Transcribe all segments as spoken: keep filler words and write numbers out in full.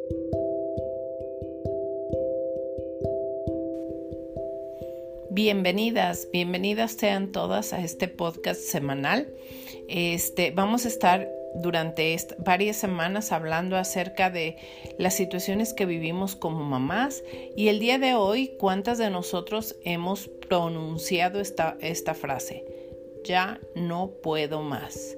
Bienvenidas, bienvenidas sean todas a este podcast semanal. Este, vamos a estar durante esta, varias semanas hablando acerca de las situaciones que vivimos como mamás, y el día de hoy, ¿cuántas de nosotros hemos pronunciado esta, esta frase? Ya no puedo más.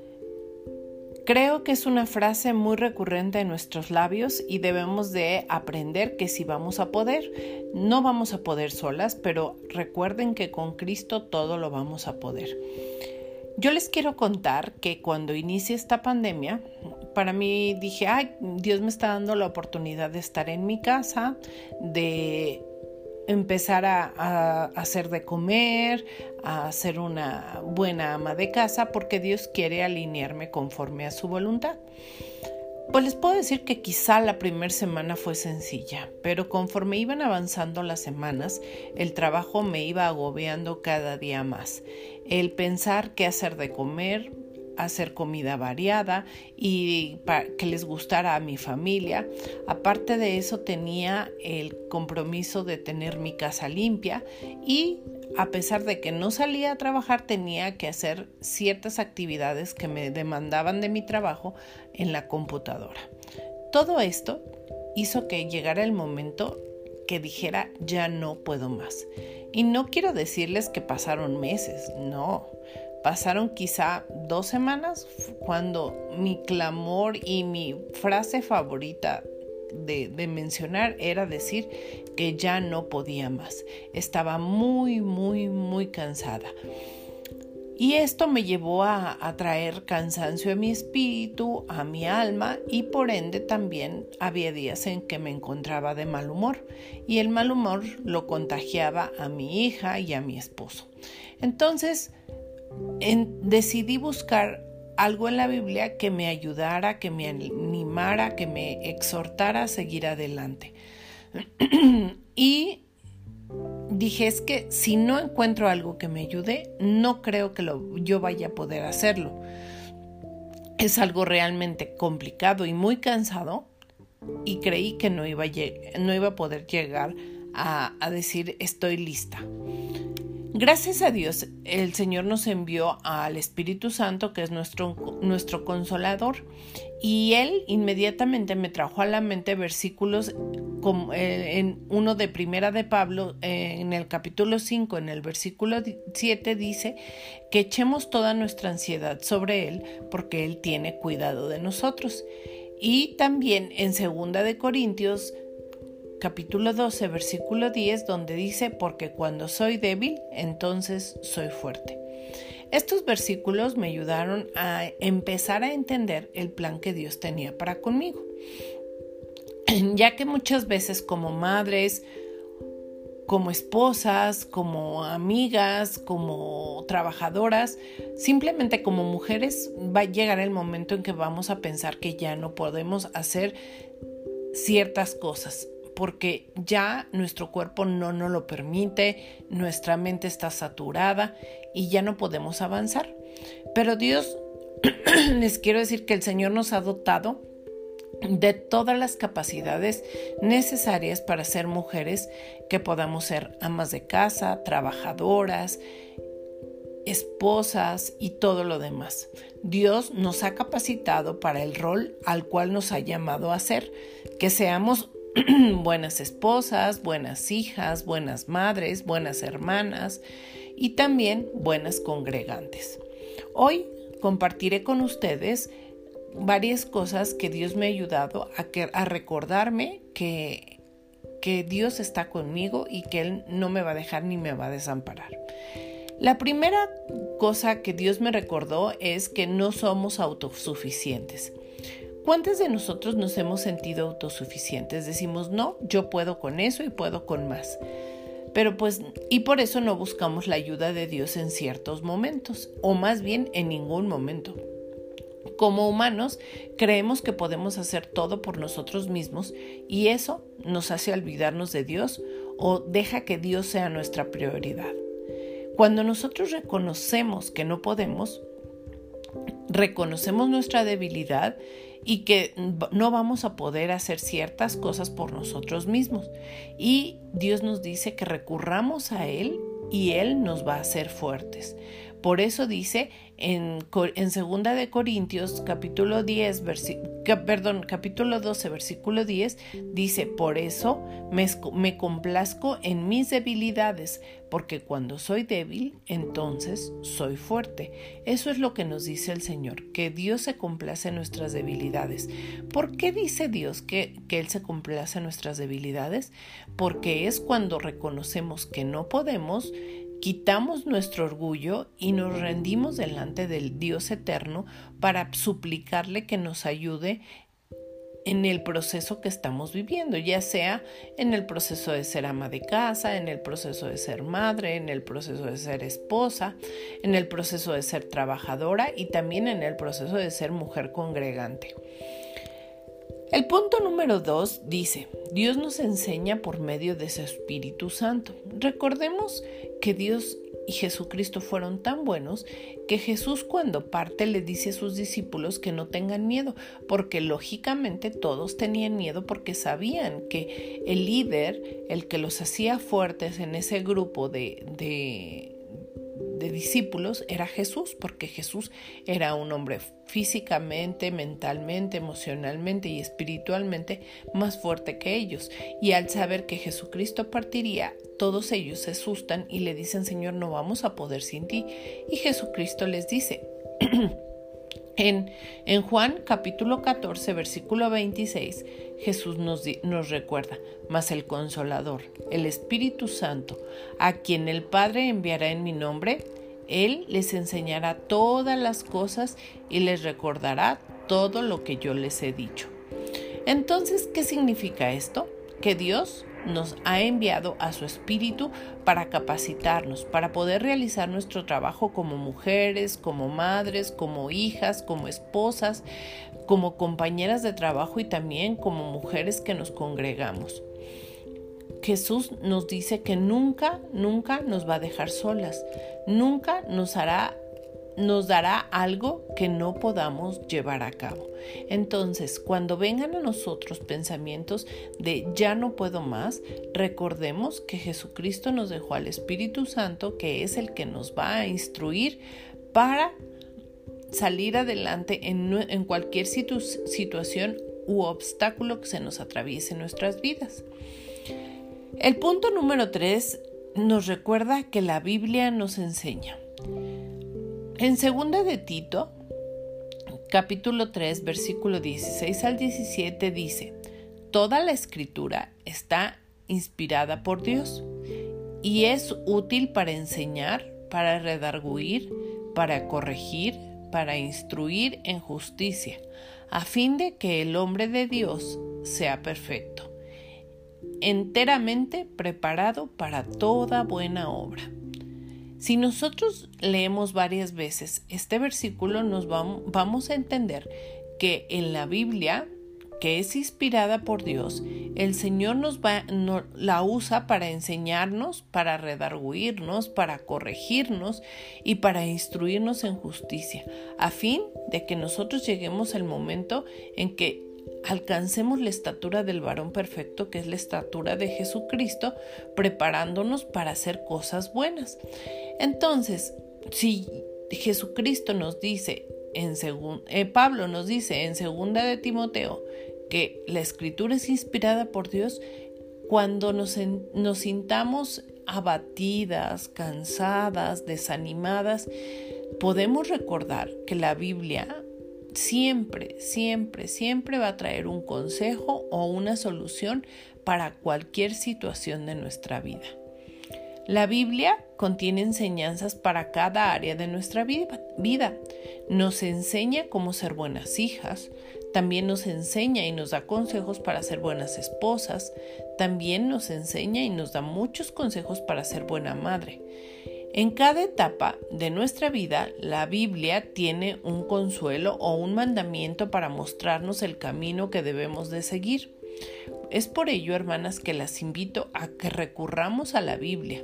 Creo que es una frase muy recurrente en nuestros labios y debemos de aprender que si vamos a poder, no vamos a poder solas, pero recuerden que con Cristo todo lo vamos a poder. Yo les quiero contar que cuando inicia esta pandemia, para mí dije, ay, Dios me está dando la oportunidad de estar en mi casa, de empezar a, a hacer de comer, a ser una buena ama de casa, porque Dios quiere alinearme conforme a su voluntad. Pues les puedo decir que quizá la primera semana fue sencilla, pero conforme iban avanzando las semanas, el trabajo me iba agobiando cada día más. El pensar qué hacer de comer, hacer comida variada y para que les gustara a mi familia. Aparte de eso, tenía el compromiso de tener mi casa limpia y a pesar de que no salía a trabajar, tenía que hacer ciertas actividades que me demandaban de mi trabajo en la computadora. Todo esto hizo que llegara el momento que dijera, ya no puedo más. Y no quiero decirles que pasaron meses, no. Pasaron quizá dos semanas cuando mi clamor y mi frase favorita de, de mencionar era decir que ya no podía más. Estaba muy, muy, muy cansada. Y esto me llevó a, a traer cansancio a mi espíritu, a mi alma, y por ende también había días en que me encontraba de mal humor. Y el mal humor lo contagiaba a mi hija y a mi esposo. Entonces, En, decidí buscar algo en la Biblia que me ayudara, que me animara, que me exhortara a seguir adelante. Y dije, es que si no encuentro algo que me ayude, no creo que lo, yo vaya a poder hacerlo. Es algo realmente complicado y muy cansado, y creí que no iba a, lleg- no iba a poder llegar a, a decir estoy lista. Gracias a Dios, el Señor nos envió al Espíritu Santo, que es nuestro, nuestro consolador, y Él inmediatamente me trajo a la mente versículos como, eh, en uno de Primera de Pablo, eh, en el capítulo cinco, en el versículo siete, dice que echemos toda nuestra ansiedad sobre Él, porque Él tiene cuidado de nosotros. Y también en Segunda de Corintios, capítulo doce, versículo diez, donde dice, porque cuando soy débil, entonces soy fuerte. Estos versículos me ayudaron a empezar a entender el plan que Dios tenía para conmigo, ya que muchas veces como madres, como esposas, como amigas, como trabajadoras, simplemente como mujeres, va a llegar el momento en que vamos a pensar que ya no podemos hacer ciertas cosas, porque ya nuestro cuerpo no nos lo permite, nuestra mente está saturada y ya no podemos avanzar. Pero Dios, les quiero decir que el Señor nos ha dotado de todas las capacidades necesarias para ser mujeres que podamos ser amas de casa, trabajadoras, esposas y todo lo demás. Dios nos ha capacitado para el rol al cual nos ha llamado a ser, que seamos buenas esposas, buenas hijas, buenas madres, buenas hermanas y también buenas congregantes. Hoy compartiré con ustedes varias cosas que Dios me ha ayudado a, que, a recordarme que, que Dios está conmigo y que Él no me va a dejar ni me va a desamparar. La primera cosa que Dios me recordó es que no somos autosuficientes. ¿Cuántas de nosotros nos hemos sentido autosuficientes? Decimos, no, yo puedo con eso y puedo con más. Pero pues, y por eso no buscamos la ayuda de Dios en ciertos momentos, o más bien en ningún momento. Como humanos, creemos que podemos hacer todo por nosotros mismos y eso nos hace olvidarnos de Dios o deja que Dios sea nuestra prioridad. Cuando nosotros reconocemos que no podemos, reconocemos nuestra debilidad y que no vamos a poder hacer ciertas cosas por nosotros mismos. Y Dios nos dice que recurramos a Él y Él nos va a hacer fuertes. Por eso dice en, en segunda de Corintios capítulo diez, versi, perdón, capítulo doce, versículo diez, dice: por eso me, me complazco en mis debilidades, porque cuando soy débil, entonces soy fuerte. Eso es lo que nos dice el Señor, que Dios se complace en nuestras debilidades. ¿Por qué dice Dios que, que Él se complace en nuestras debilidades? Porque es cuando reconocemos que no podemos, quitamos nuestro orgullo y nos rendimos delante del Dios eterno para suplicarle que nos ayude en el proceso que estamos viviendo, ya sea en el proceso de ser ama de casa, en el proceso de ser madre, en el proceso de ser esposa, en el proceso de ser trabajadora y también en el proceso de ser mujer congregante. El punto número dos dice: Dios nos enseña por medio de su Espíritu Santo. Recordemos que Dios y Jesucristo fueron tan buenos que Jesús, cuando parte, le dice a sus discípulos que no tengan miedo, porque lógicamente todos tenían miedo porque sabían que el líder, el que los hacía fuertes en ese grupo de, de de discípulos, era Jesús, porque Jesús era un hombre físicamente, mentalmente, emocionalmente y espiritualmente más fuerte que ellos. Y al saber que Jesucristo partiría, todos ellos se asustan y le dicen: Señor, no vamos a poder sin ti. Y Jesucristo les dice en, en Juan capítulo catorce, versículo veintiséis, Jesús nos, nos recuerda: mas el Consolador, el Espíritu Santo, a quien el Padre enviará en mi nombre, Él les enseñará todas las cosas y les recordará todo lo que yo les he dicho. Entonces, ¿qué significa esto? Que Dios nos ha enviado a su Espíritu para capacitarnos, para poder realizar nuestro trabajo como mujeres, como madres, como hijas, como esposas, como compañeras de trabajo y también como mujeres que nos congregamos. Jesús nos dice que nunca, nunca nos va a dejar solas, nunca nos hará nos dará algo que no podamos llevar a cabo. Entonces, cuando vengan a nosotros pensamientos de ya no puedo más, recordemos que Jesucristo nos dejó al Espíritu Santo, que es el que nos va a instruir para salir adelante en, en cualquier situ, situación u obstáculo que se nos atraviese en nuestras vidas. El punto número tres nos recuerda que la Biblia nos enseña. En segunda de Tito, capítulo tres, versículo dieciséis al diecisiete dice: toda la escritura está inspirada por Dios y es útil para enseñar, para redarguir, para corregir, para instruir en justicia, a fin de que el hombre de Dios sea perfecto, enteramente preparado para toda buena obra. Si nosotros leemos varias veces este versículo, nos vamos, vamos a entender que en la Biblia, que es inspirada por Dios, el Señor nos va, no, la usa para enseñarnos, para redarguirnos, para corregirnos y para instruirnos en justicia, a fin de que nosotros lleguemos al momento en que alcancemos la estatura del varón perfecto, que es la estatura de Jesucristo, preparándonos para hacer cosas buenas. Entonces, si Jesucristo nos dice, en segun, eh, Pablo nos dice en segunda de Timoteo que la Escritura es inspirada por Dios, cuando nos, en, nos sintamos abatidas, cansadas, desanimadas, podemos recordar que la Biblia siempre, siempre, siempre va a traer un consejo o una solución para cualquier situación de nuestra vida. La Biblia contiene enseñanzas para cada área de nuestra vida. Nos enseña cómo ser buenas hijas, también nos enseña y nos da consejos para ser buenas esposas, también nos enseña y nos da muchos consejos para ser buena madre. En cada etapa de nuestra vida, la Biblia tiene un consuelo o un mandamiento para mostrarnos el camino que debemos de seguir. Es por ello, hermanas, que las invito a que recurramos a la Biblia,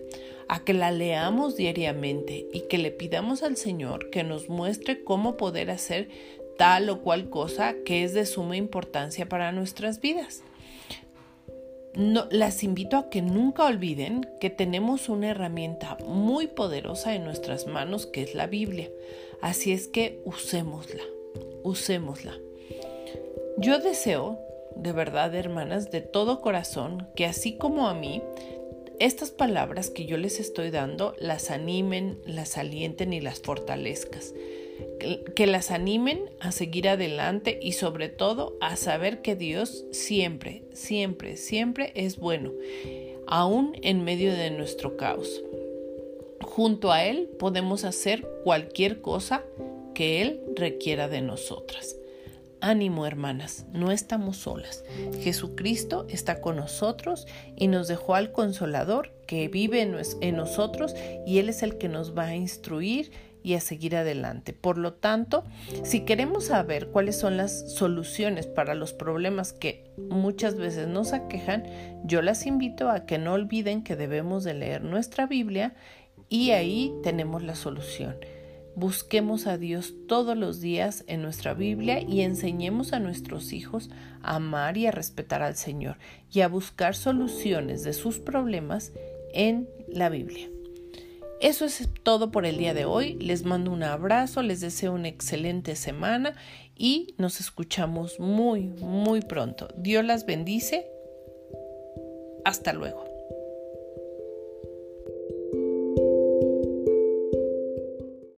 a que la leamos diariamente y que le pidamos al Señor que nos muestre cómo poder hacer tal o cual cosa que es de suma importancia para nuestras vidas. No, las invito a que nunca olviden que tenemos una herramienta muy poderosa en nuestras manos, que es la Biblia. Así es que usémosla, usémosla. Yo deseo, de verdad, hermanas, de todo corazón, que así como a mí, estas palabras que yo les estoy dando las animen, las alienten y las fortalezcan. Que las animen a seguir adelante y sobre todo a saber que Dios siempre, siempre, siempre es bueno, aún en medio de nuestro caos. Junto a Él podemos hacer cualquier cosa que Él requiera de nosotras. Ánimo, hermanas, no estamos solas. Jesucristo está con nosotros y nos dejó al Consolador que vive en nosotros, y Él es el que nos va a instruir y a seguir adelante. Por lo tanto, si queremos saber cuáles son las soluciones para los problemas que muchas veces nos aquejan, yo las invito a que no olviden que debemos de leer nuestra Biblia, y ahí tenemos la solución. Busquemos a Dios todos los días en nuestra Biblia y enseñemos a nuestros hijos a amar y a respetar al Señor y a buscar soluciones de sus problemas en la Biblia. Eso es todo por el día de hoy. Les mando un abrazo, les deseo una excelente semana y nos escuchamos muy, muy pronto. Dios las bendice. Hasta luego.